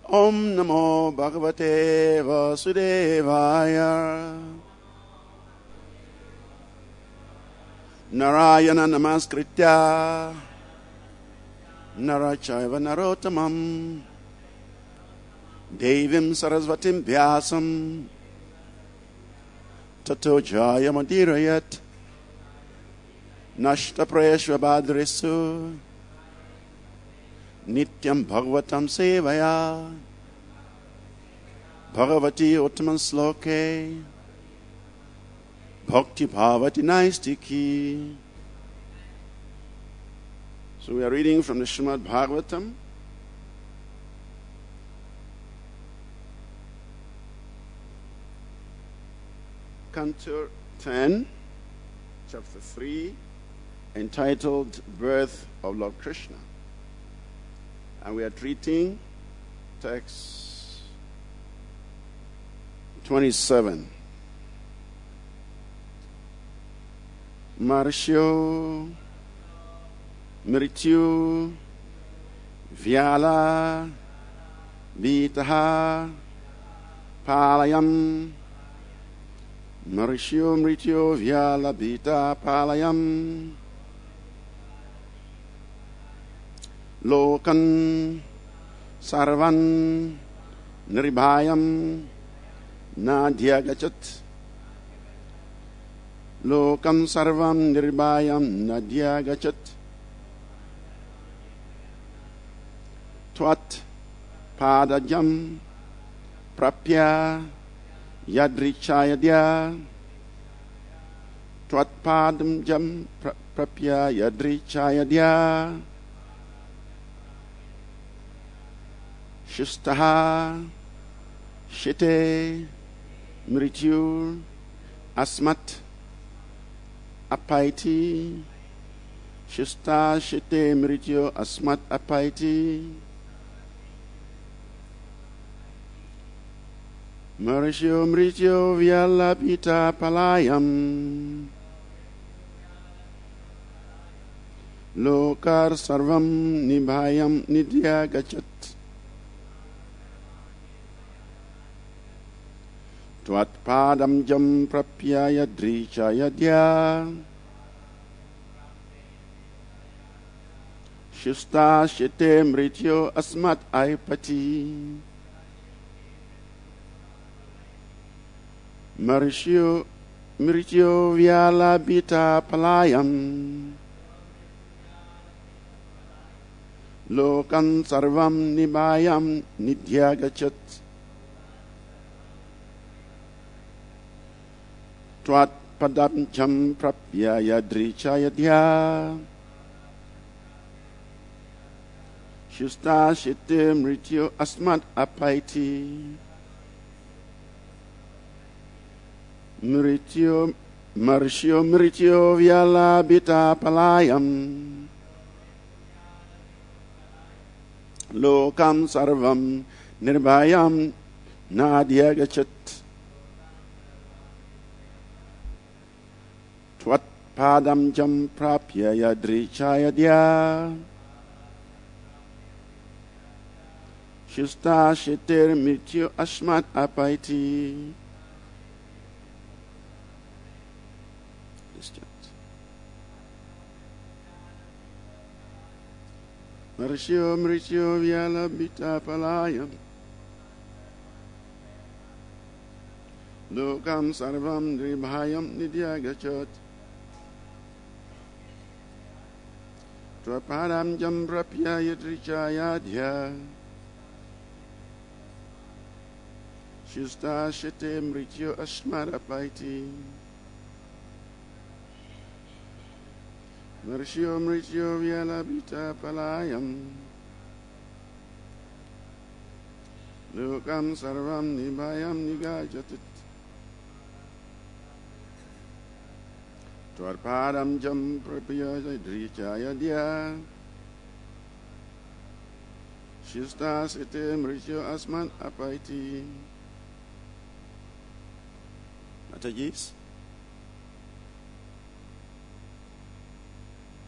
Om Namo Bhagavate Vasudevaya. Narayana Namaskritya Narachaiva Narottamam Devim Sarasvatim Vyasam Tato Jayamudirayat Nashta Prayashvabhadrisu Nityam Bhagavatam Sevaya Bhagavati Uttaman Sloke Bhakti Bhavati Naistiki. So we are reading from the Srimad Bhagavatam. Canto 10, chapter 3, entitled Birth of Lord Krishna. And we are treating text 27. Marshyo Mrityu Vyala Vitaha Palayam Marshyo Mrityu Vyala Vita Palayam Lokan Sarvan Niribhayam Nadya Gachat Lokam Sarvam Niribhayam Nadya Gachat Twat Padajam Prapya Yadrichayadya Twat Padam Jam Prapya Yadrichayadya Shustaha Shite Mrityu Asmat Apaiti Shusta Shite Mrityu Asmat Apaiti Marishyo Mrityu Vyalapita Palayam Lokar Sarvam Nibhayam Nidya Gachat Tvat Padam Jam Prapya Yadrichayadya Shusta Shite Mrityu Asmat Aipati Marishyo Mrityu Vyalabhita Palayam Lokan Sarvam Nibhayam Nidya Gachat Tvat Padam Jam Prapya Yadrichayadya Shusta Shite Mrityu Asmat Apaiti Marishyo Mrityu Vyalabhita Palayam Lokam Sarvam Nirbhayam Nadya Gachat Tvat Padam Jam Prapya Yadrichayadya Shusta Shite Mrityu Asmat Apaiti. Marishyo Mrityu Vyalabhita Palayam Lokam Sarvam Niribhayam Nidya Gachat Tvapadam Jam Prapya Yadrichayadya Shusta Shite Mrityu Asmat Apaiti Marishyo Mrityu Vyalabhita Palayam Lokam Sarvam Nibhayam Nigajatit Tvarpadam Jam Prapya Yadrichayadya Shusta Shite Mrityu Asmat Apaiti. Mataji's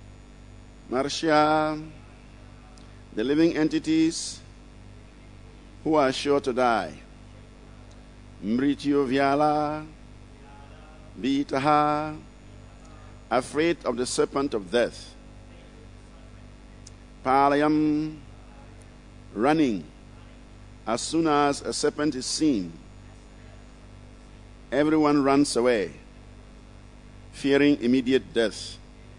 Marsha, the living entities who are sure to die. Mrityu Vyala, Bitaha, afraid of the serpent of death. Palayam, running as soon as a serpent is seen. Everyone runs away, fearing immediate death.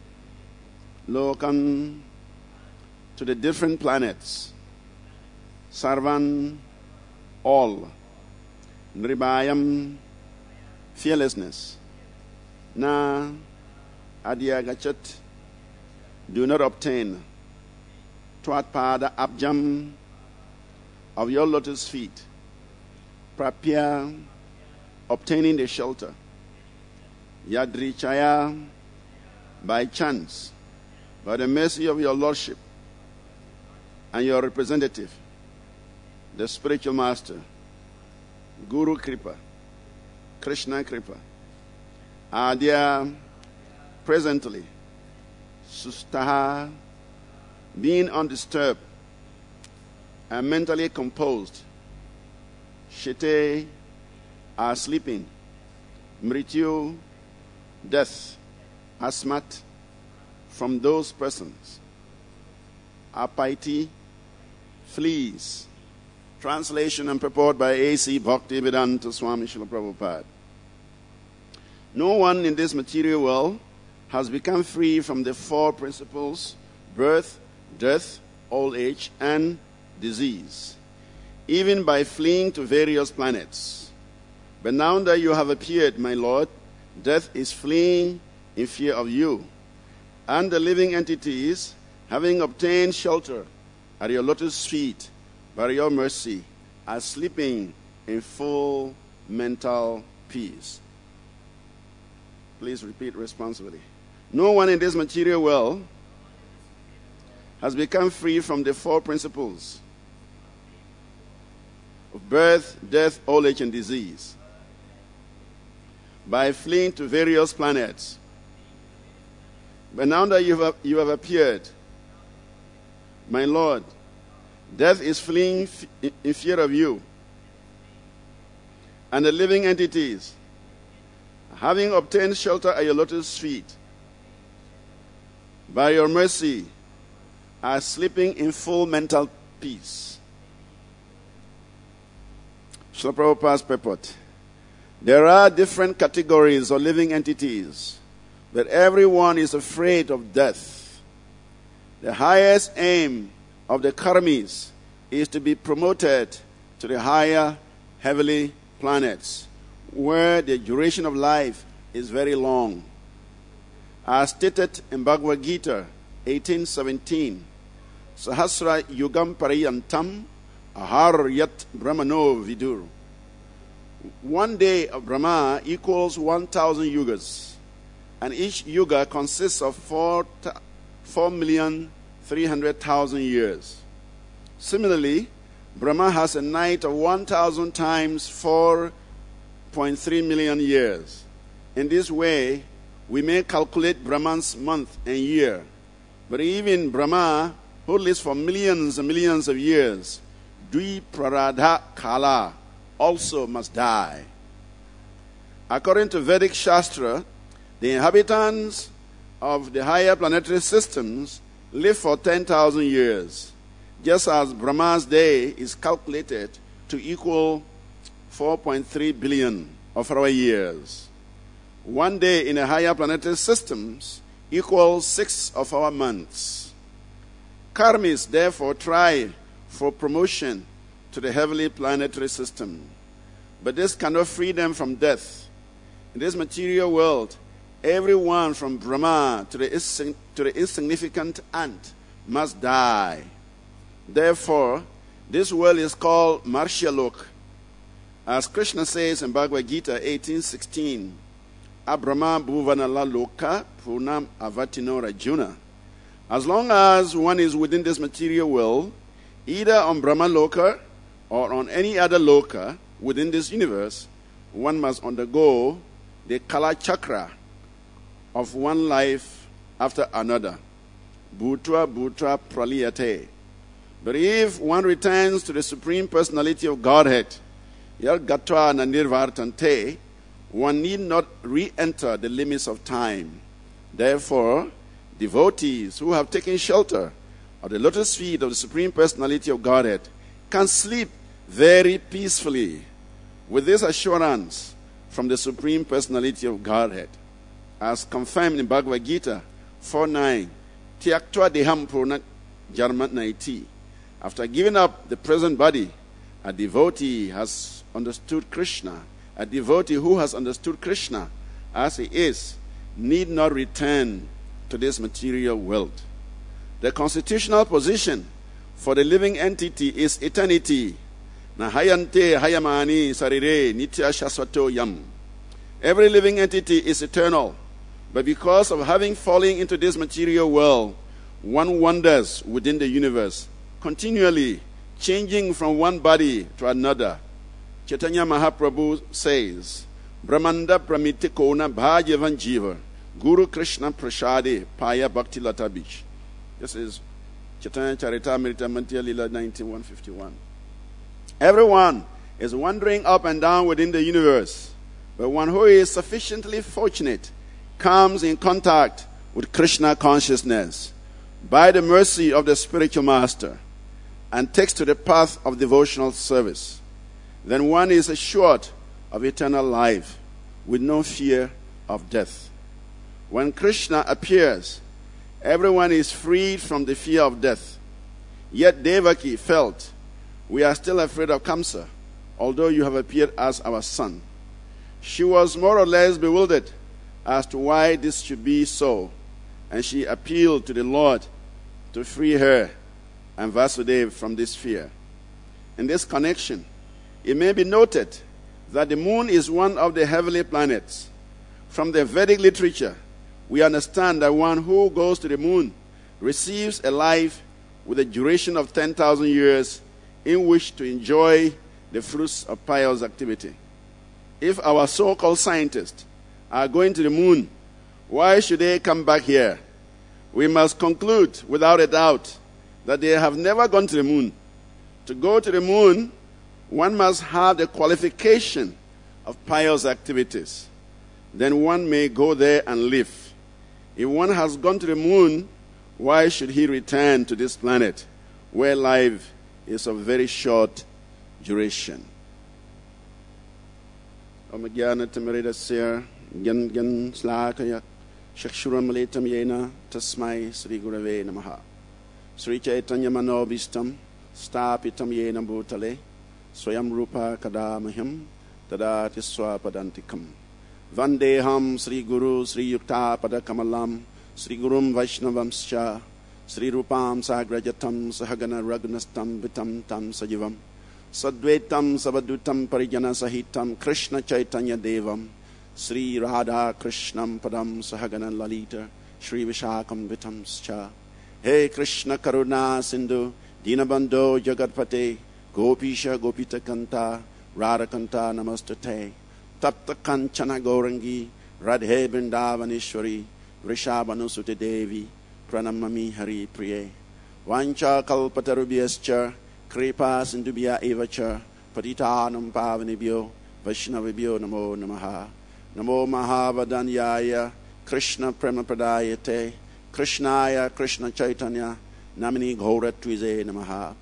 Lokan, to the different planets. Sarvan, all. Nribayam, fearlessness. Na Adyagachat, do not obtain. Twatpada abjam, of your lotus feet. Prapya, obtaining the shelter. Yadrichaya, by chance, by the mercy of your lordship and your representative, the spiritual master, Guru Kripa, Krishna Kripa, are there presently, Sustaha, being undisturbed and mentally composed. Shite, are sleeping. Mrityu, death, asmat, from those persons. Apaiti, flees. Translation and purport by A.C. Bhaktivedanta Swami Srila Prabhupada. No one in this material world has become free from the four principles: birth, death, old age, and disease, even by fleeing to various planets. But now that you have appeared, my Lord, death is fleeing in fear of you, and the living entities, having obtained shelter at your lotus feet by your mercy, are sleeping in full mental peace. Please repeat responsibly. No one in this material world has become free from the four principles of birth, death, old age, and disease by fleeing to various planets. But now that you have appeared, my Lord, death is fleeing in fear of you, and the living entities, having obtained shelter at your lotus feet, by your mercy, are sleeping in full mental peace. Srila Prabhupada's purport. There are different categories of living entities, but everyone is afraid of death. The highest aim of the karmis is to be promoted to the higher heavenly planets, where the duration of life is very long. As stated in Bhagavad Gita 18:17, Sahasra Yugam Parayantam Aharyat Brahmano Vidur. One day of Brahma equals 1,000 yugas, and each yuga consists of 4,300,000 years. Similarly, Brahma has a night of 1,000 times 4.3 million years. In this way, we may calculate Brahman's month and year. But even Brahma, who lives for millions and millions of years, Dvi Praradha Kala, also must die. According to Vedic Shastra, the inhabitants of the higher planetary systems live for 10,000 years, just as Brahma's day is calculated to equal 4.3 billion of our years. One day in the higher planetary systems equals 6 of our months. Karmis therefore try for promotion to the heavenly planetary system, but this cannot free them from death. In this material world, everyone from Brahma to the insignificant ant must die. Therefore, this world is called Marshyalok. As Krishna says in Bhagavad Gita 18:16, Abrahma Bhuvanala Loka Purnam Avatino Rajuna. As long as one is within this material world, either on Brahma Loka or on any other Loka within this universe, one must undergo the Kala Chakra of one life after another. Bhutra Bhutra Praliyate. But if one returns to the Supreme Personality of Godhead, one need not re-enter the limits of time. Therefore, devotees who have taken shelter of the lotus feet of the Supreme Personality of Godhead can sleep very peacefully with this assurance from the Supreme Personality of Godhead, as confirmed in Bhagavad Gita 4:9. Tyaktva deham purnat jarmat naiti. After giving up the present body, a devotee has understood Krishna. A devotee who has understood Krishna as he is need not return to this material world. The constitutional position for the living entity is eternity. Nahayante hayamani sarire nitya shaswato yam. Every living entity is eternal, but because of having fallen into this material world, one wanders within the universe, continually changing from one body to another. Chaitanya Mahaprabhu says, Brahmanda Pramitikona Bhajavan Jiva, Guru Krishna Prashade, Paya Bhakti Lata Beach. This is Chaitanya Charitamrita Mantiya Lila 19:151. Everyone is wandering up and down within the universe, but one who is sufficiently fortunate comes in contact with Krishna consciousness by the mercy of the spiritual master and takes to the path of devotional service. Then one is assured of eternal life with no fear of death. When Krishna appears, everyone is freed from the fear of death. Yet Devaki felt, we are still afraid of Kamsa, although you have appeared as our son. She was more or less bewildered as to why this should be so, and she appealed to the Lord to free her and Vasudeva from this fear. In this connection, it may be noted that the moon is one of the heavenly planets. From the Vedic literature, we understand that one who goes to the moon receives a life with a duration of 10,000 years in which to enjoy the fruits of pious activity. If our so-called scientists are going to the moon, why should they come back here? We must conclude without a doubt that they have never gone to the moon. To go to the moon, one must have the qualification of pious activities. Then one may go there and live. If one has gone to the moon, why should he return to this planet where life is of very short duration? Shakshuramalitam yena tasmai Sri Gurave Namaha. Sri Chaitanya Manobistam Stapitam yena bhutale Swayam Rupa Kadamaham Tadati Swapadantikam. Vandeham Sri Guru Sri Yukta Padakamalam Sri Gurum Vaishnavamscha Sri Rupam Sagrajatam Sahagana Ragunastam Vitam Tam Sajivam Sadvetam Savadutam Parijana Sahitam Krishna Chaitanya Devam Sri Radha Krishnam Padam Sahagana Lalita Sri Vishakam Vitamscha. Hey Krishna Karuna Sindhu Dinabandho Jagatpate Gopisha Gopita Kanta Radha Kanta Namastate Tapta Kanchana Gaurangi Radhe Vrindavanishwari Vrishabhanusute Devi Pranamami Hari Priye Vancha Kalpatarubhyascha Kripa Sindubhya Evacha Patitanam Pavanibhyo Vaishnavibhyo Namo Namaha. Namo Mahavadanyaya Krishna Premapadayate Krishnaya Krishna Chaitanya Namini Ghoratvize Namaha.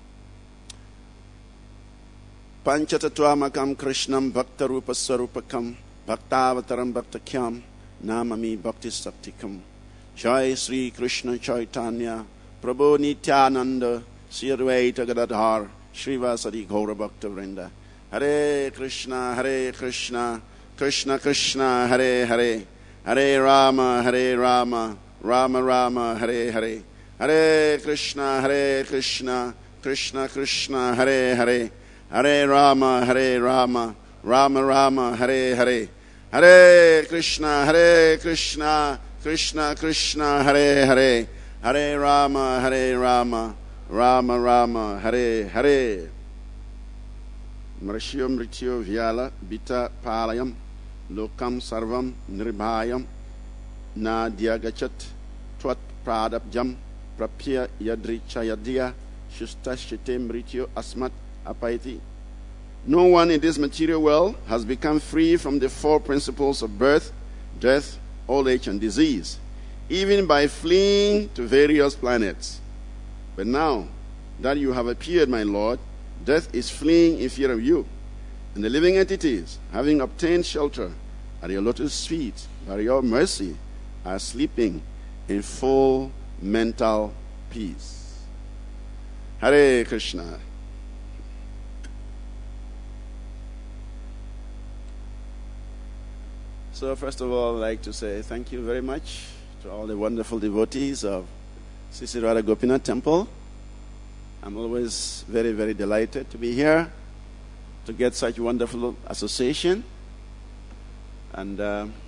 Panchatatvamakam Krishnam Bhaktarupa Sarupakam Bhaktavataram Bhaktakyam Namami Bhakti Saktikam. Jai Sri Krishna Chaitanya Prabhu Nityananda Sri Advaita Gadadhar Srivasadi Gaura Bhakta Vrinda. Hare Krishna Krishna Krishna Hare Hare Hare Rama Rama Rama Hare Hare Hare Krishna Krishna Krishna Hare Hare Hare Rama Rama Rama Hare Hare Hare Krishna Krishna Krishna Hare Hare Hare Rama Rama Rama Hare Hare. Mrishyo Mrityo Vyala Bita Palayam Lokam Sarvam Nirbhayam Na Diagachat Twat Pradabjam Prapya Yadrichayadya Shustashitemritio Asmat Apaiti. No one in this material world has become free from the four principles of birth, death, old age, and disease, even by fleeing to various planets. But now that you have appeared, my Lord, death is fleeing in fear of you, and the living entities, having obtained shelter at your lotus feet by your mercy, are sleeping in full mental peace. Hare Krishna. So first of all, I'd like to say thank you very much to all the wonderful devotees of Sri Radha Gopinath Temple. I'm always very, very delighted to be here, to get such wonderful association. And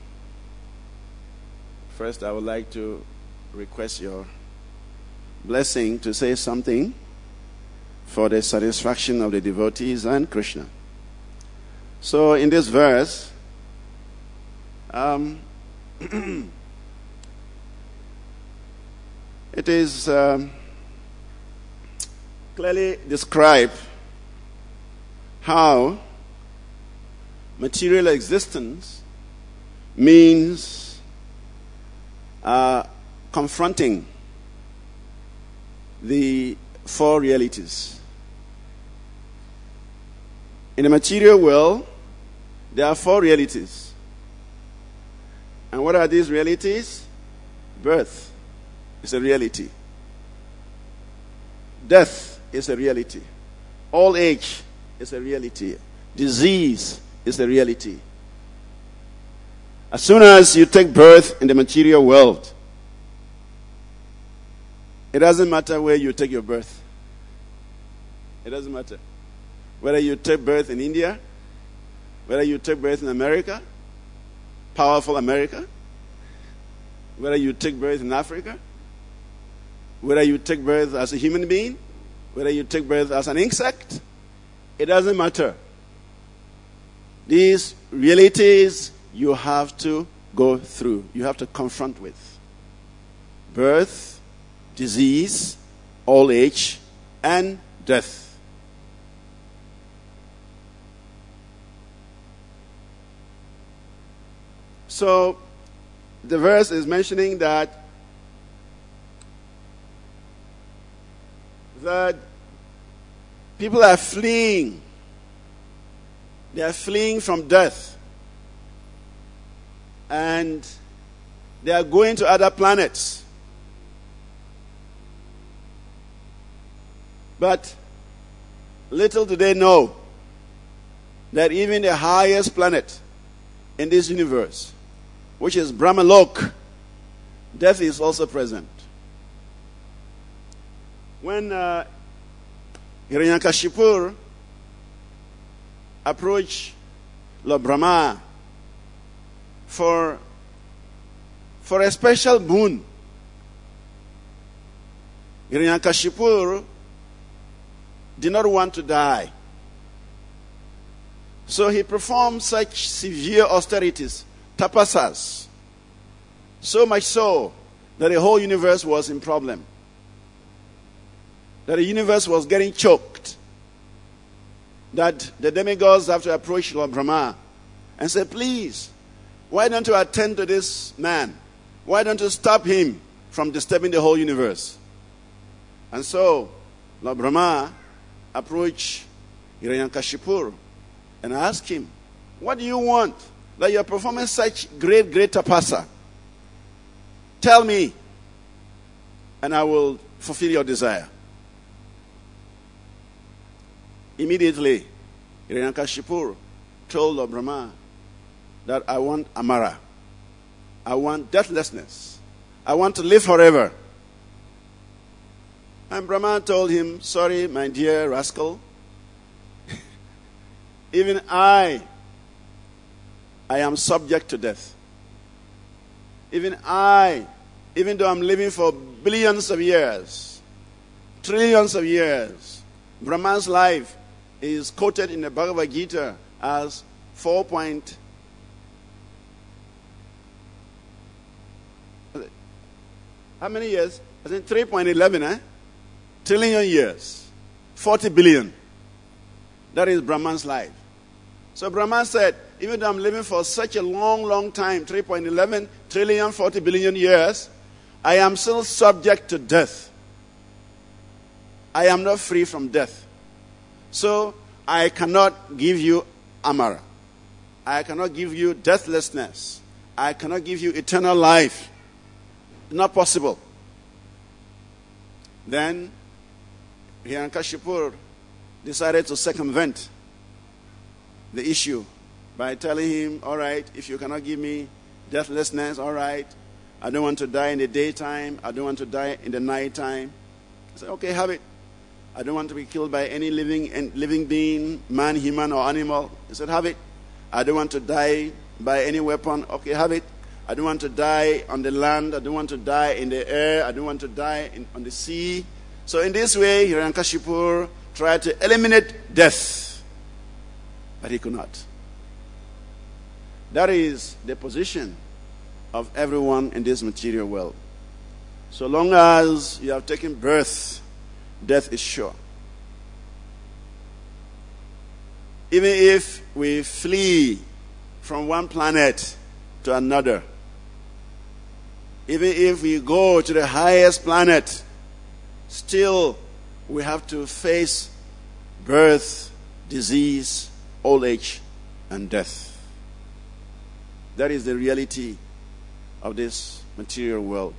first I would like to request your blessing to say something for the satisfaction of the devotees and Krishna. So in this verse, it is clearly described how material existence means confronting the four realities. In the material world, there are four realities. And what are these realities? Birth is a reality. Death is a reality. Old age is a reality. Disease is a reality. As soon as you take birth in the material world, it doesn't matter where you take your birth. It doesn't matter. Whether you take birth in India, whether you take birth in America, powerful America, whether you take birth in Africa, whether you take birth as a human being, whether you take birth as an insect, it doesn't matter. These realities you have to go through, you have to confront with. Birth, disease, old age, and death. So, the verse is mentioning that people are fleeing. They are fleeing from death. And they are going to other planets. But little do they know that even the highest planet in this universe, which is Brahmalok, death is also present. When Hiranyakashipu approached Lord Brahma for a special boon, Hiranyakashipu did not want to die. So he performed such severe austerities, tapasas, so much so that the whole universe was in problem. That the universe was getting choked. That the demigods have to approach Lord Brahma and say, please, why don't you attend to this man? Why don't you stop him from disturbing the whole universe? And so, Lord Brahma approached Hiranyakashipu and asked him, what do you want that you are performing such great tapasa? Tell me, and I will fulfill your desire. Immediately, Hiranyakashipu told Lord Brahma that I want Amara. I want deathlessness. I want to live forever. And Brahma told him, sorry, my dear rascal, even I am subject to death. Even though I'm living for billions of years, trillions of years, Brahma's life is quoted in the Bhagavad Gita as 4. How many years? I think 3.11, trillion years, 40 billion. That is Brahman's life. So Brahman said, even though I'm living for such a long, long time, 3.11 trillion, 40 billion years, I am still subject to death. I am not free from death. So I cannot give you Amara. I cannot give you deathlessness. I cannot give you eternal life. Not possible. Then Hiranyakashipu decided to circumvent the issue by telling him, all right, if you cannot give me deathlessness, all right, I don't want to die in the daytime, I don't want to die in the nighttime. I said, okay, have it. I don't want to be killed by any living being, man, human, or animal. He said, have it. I don't want to die by any weapon. Okay, have it. I don't want to die on the land. I don't want to die in the air. I don't want to die on the sea. So in this way, Hiranyakashipu tried to eliminate death, but he could not. That is the position of everyone in this material world. So long as you have taken birth, death is sure. Even if we flee from one planet to another, even if we go to the highest planet, still we have to face birth, disease, old age, and death. That is the reality of this material world.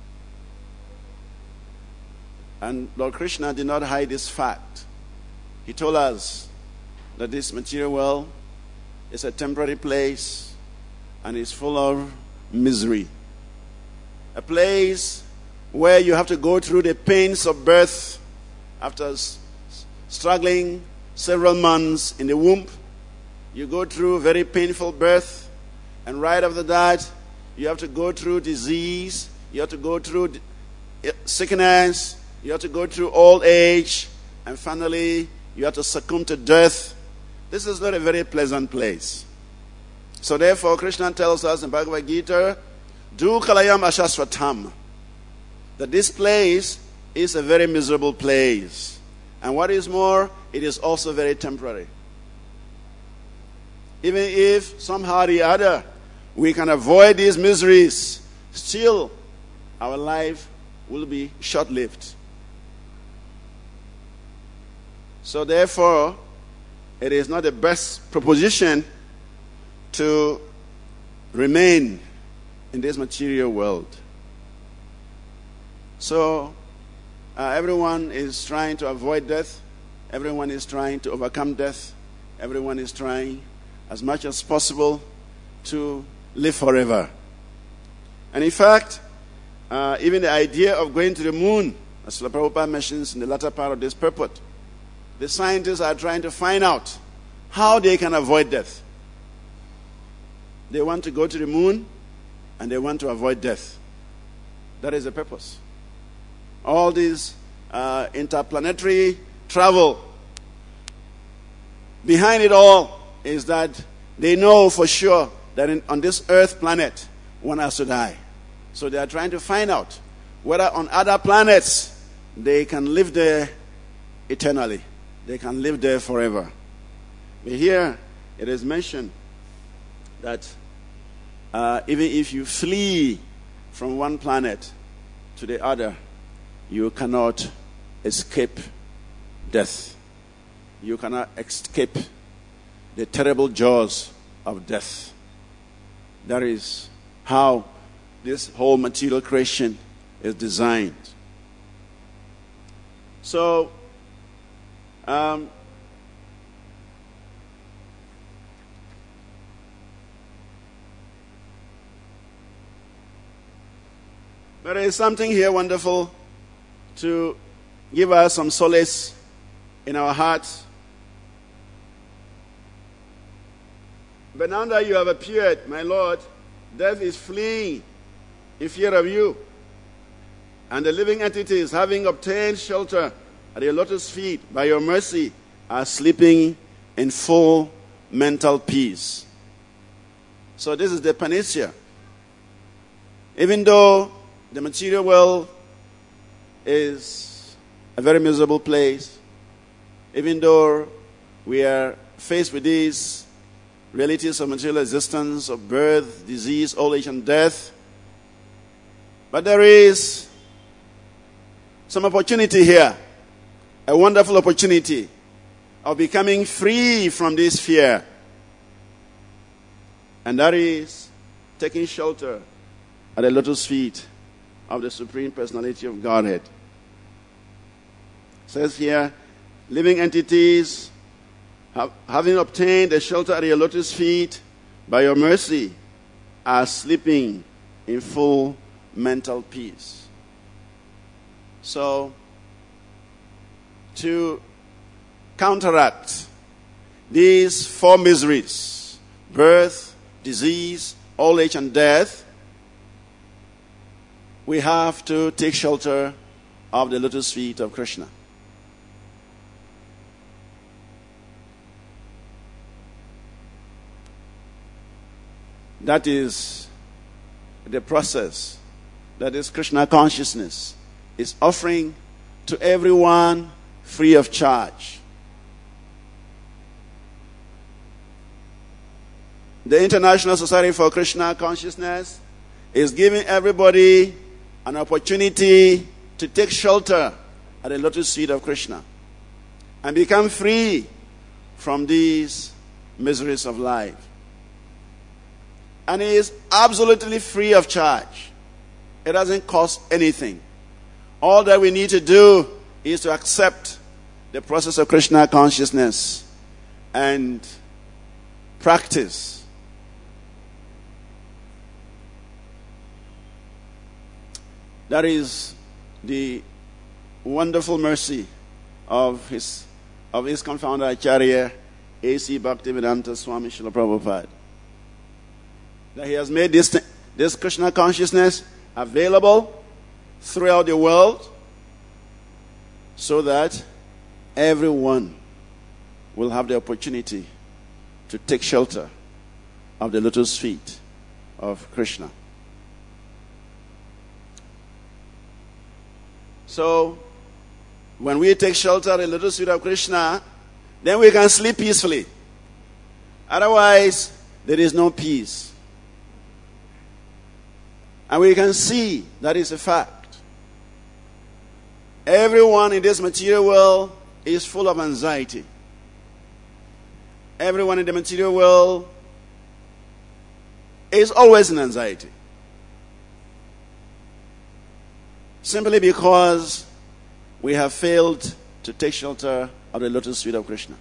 And Lord Krishna did not hide this fact. He told us that this material world is a temporary place and is full of misery. A place where you have to go through the pains of birth after struggling several months in the womb. You go through very painful birth, and right after that, you have to go through disease, you have to go through sickness, you have to go through old age, and finally, you have to succumb to death. This is not a very pleasant place. So therefore, Krishna tells us in Bhagavad Gita, Dukalayam Ashasvatam, that this place is a very miserable place. And what is more, it is also very temporary. Even if somehow or the other we can avoid these miseries, still our life will be short-lived. So therefore, it is not the best proposition to remain in this material world. So everyone is trying to avoid death. Everyone is trying to overcome death. Everyone is trying as much as possible to live forever. And in fact, even the idea of going to the moon, as Srila Prabhupada mentions in the latter part of this purport, the scientists are trying to find out how they can avoid death. They want to go to the moon and they want to avoid death. That is the purpose. All this interplanetary travel, behind it all is that they know for sure that on this earth planet, one has to die. So they are trying to find out whether on other planets they can live there eternally. They can live there forever. But here it is mentioned that even if you flee from one planet to the other, you cannot escape death. You cannot escape the terrible jaws of death. That is how this whole material creation is designed. So, there is something here wonderful to give us some solace in our hearts. But now that you have appeared, my Lord, death is fleeing in fear of you. And the living entities, having obtained shelter at your lotus feet by your mercy, are sleeping in full mental peace. So this is the panacea. Even though the material world is a very miserable place. Even though we are faced with these realities of material existence, of birth, disease, old age, and death, but there is some opportunity here, a wonderful opportunity of becoming free from this fear. And that is taking shelter at the lotus feet of the Supreme Personality of Godhead. It says here, living entities, having obtained a shelter at your lotus feet by your mercy, are sleeping in full mental peace. So, to counteract these four miseries, birth, disease, old age, and death, we have to take shelter of the lotus feet of Krishna. That is the process that this Krishna consciousness is offering to everyone free of charge. The International Society for Krishna Consciousness is giving everybody an opportunity to take shelter at the lotus feet of Krishna and become free from these miseries of life. And it is absolutely free of charge. It doesn't cost anything. All that we need to do is to accept the process of Krishna consciousness and practice. That is the wonderful mercy of his confounder Acharya A.C. Bhaktivedanta Swami Srila Prabhupada. That he has made this Krishna consciousness available throughout the world so that everyone will have the opportunity to take shelter of the lotus feet of Krishna. So, when we take shelter at the lotus feet of Krishna, then we can sleep peacefully. Otherwise, there is no peace. And we can see that is a fact. Everyone in this material world is full of anxiety. Everyone in the material world is always in anxiety. Simply because we have failed to take shelter of the lotus feet of Krishna.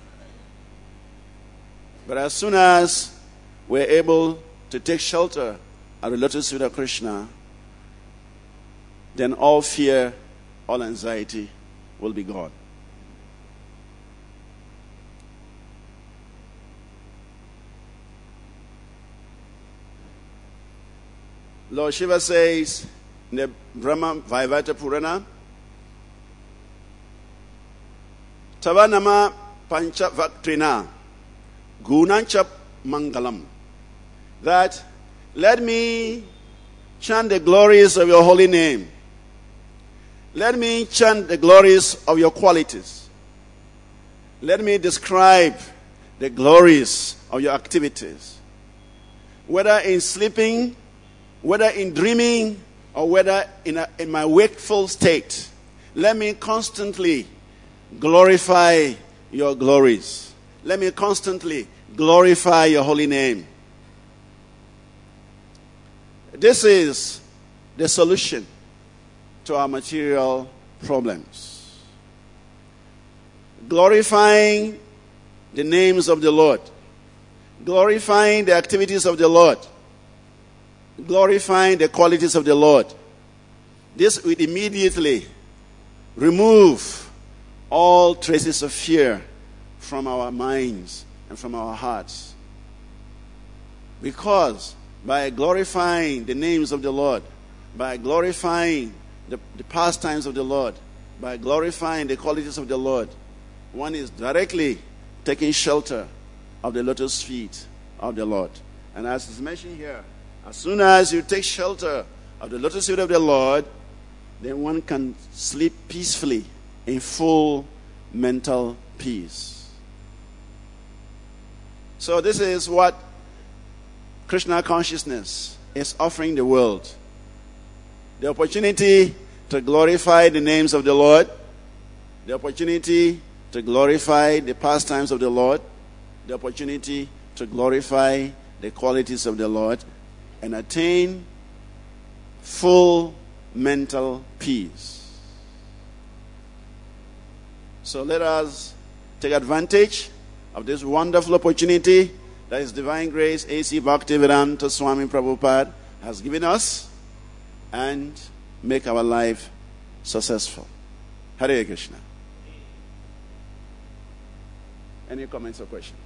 But as soon as we're able to take shelter of the lotus feet of Krishna, then all fear, all anxiety will be gone. Lord Shiva says in the Brahma Vaivata Purana, Tavanama Pancha Vaktrina Gunancha Mangalam, that let me chant the glories of your holy name. Let me chant the glories of your qualities. Let me describe the glories of your activities. Whether in sleeping, whether in dreaming, or whether in my wakeful state, let me constantly glorify your glories. Let me constantly glorify your holy name. This is the solution to our material problems. Glorifying the names of the Lord. Glorifying the activities of the Lord. Glorifying the qualities of the Lord. This will immediately remove all traces of fear from our minds and from our hearts. Because by glorifying the names of the Lord, by glorifying the pastimes of the Lord, by glorifying the qualities of the Lord, one is directly taking shelter of the lotus feet of the Lord. And as is mentioned here, as soon as you take shelter of the lotus feet of the Lord, then one can sleep peacefully in full mental peace. So this is what Krishna consciousness is offering the world. The opportunity to glorify the names of the Lord, the opportunity to glorify the pastimes of the Lord, the opportunity to glorify the qualities of the Lord, and attain full mental peace. So let us take advantage of this wonderful opportunity that His Divine Grace A.C. Bhaktivedanta Swami Prabhupada has given us, and make our life successful. Hare Krishna. Any comments or questions?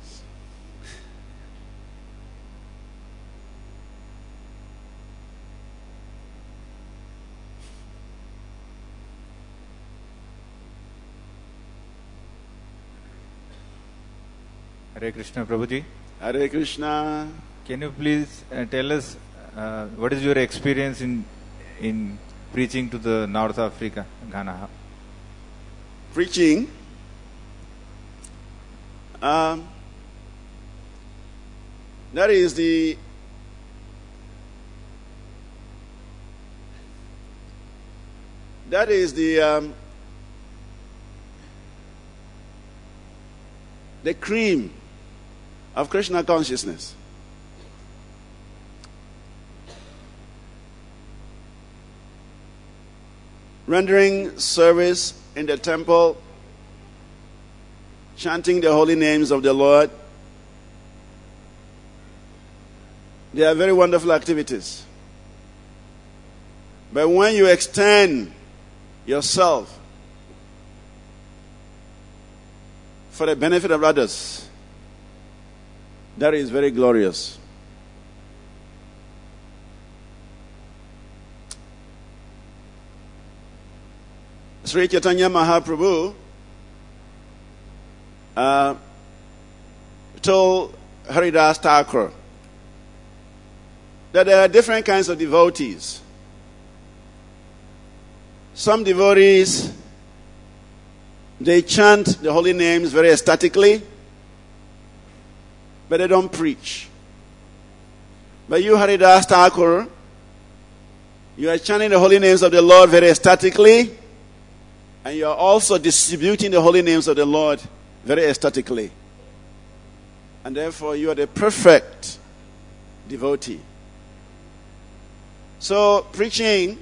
Hare Krishna, Prabhuji. Hare Krishna. Can you please tell us what is your experience in preaching to the North Africa, Ghana? Preaching? That is the cream of Krishna consciousness. Rendering service in the temple, chanting the holy names of the Lord. They are very wonderful activities. But when you extend yourself for the benefit of others, that is very glorious. Sri Chaitanya Mahaprabhu told Haridas Thakur that there are different kinds of devotees. Some devotees, they chant the holy names very ecstatically, but they don't preach. But you, Haridas Thakur, you are chanting the holy names of the Lord very ecstatically, and you are also distributing the holy names of the Lord very ecstatically. And therefore, you are the perfect devotee. So, preaching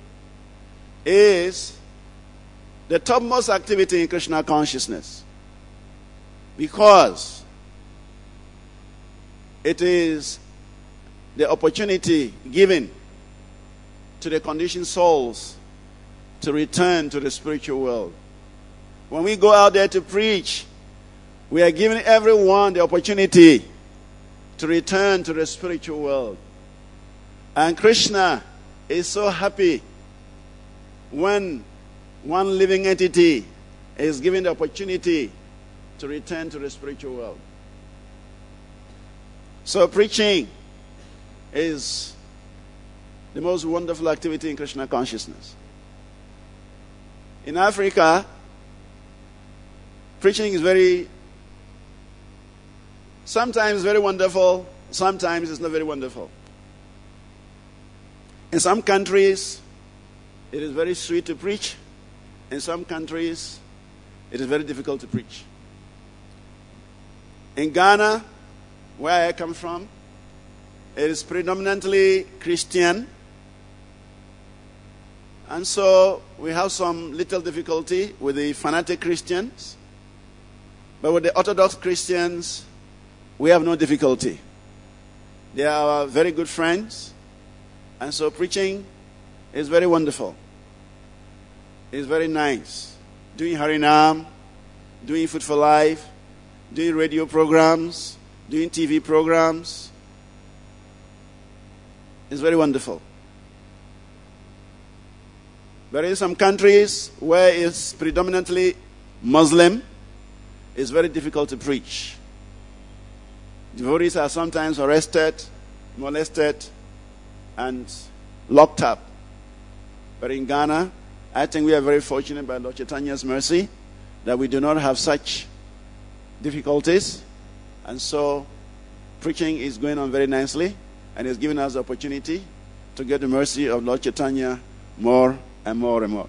is the topmost activity in Krishna consciousness, because it is the opportunity given to the conditioned souls to return to the spiritual world. When we go out there to preach, we are giving everyone the opportunity to return to the spiritual world. And Krishna is so happy when one living entity is given the opportunity to return to the spiritual world. So preaching is the most wonderful activity in Krishna consciousness. In Africa, preaching is sometimes very wonderful, sometimes it's not very wonderful. In some countries, it is very sweet to preach. In some countries, it is very difficult to preach. In Ghana, where I come from, it is predominantly Christian. And so we have some little difficulty with the fanatic Christians. But with the Orthodox Christians, we have no difficulty. They are our very good friends. And so preaching is very wonderful. It's very nice. Doing Harinam, doing Food for Life, doing radio programs, doing TV programs. It's very wonderful. But in some countries where it's predominantly Muslim, it's very difficult to preach. Devotees are sometimes arrested, molested, and locked up. But in Ghana, I think we are very fortunate by Lord Chaitanya's mercy that we do not have such difficulties. And so preaching is going on very nicely, and it's given us the opportunity to get the mercy of Lord Chaitanya more and more and more.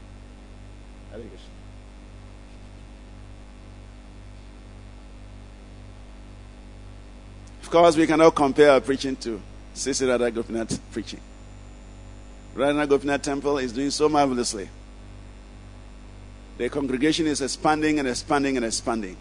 Of course, we cannot compare our preaching to Sisi Radha Gopinath's preaching. Radha Gopinath Temple is doing so marvelously. The congregation is expanding and expanding and expanding.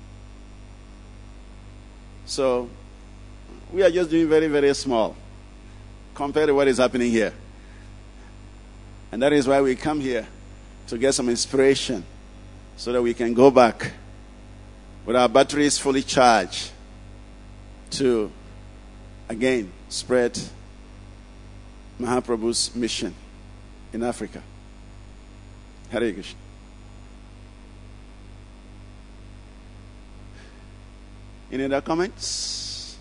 So, we are just doing very, very small compared to what is happening here. And that is why we come here, to get some inspiration so that we can go back with our batteries fully charged to, again, spread Mahaprabhu's mission in Africa. Hare Krishna. Any other comments?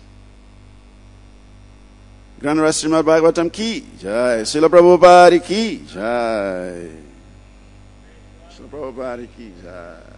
Grand Rashtra Srimad Bhagavatam ki jai. Srila Prabhupada ki jai. Srila Prabhupada ki jai.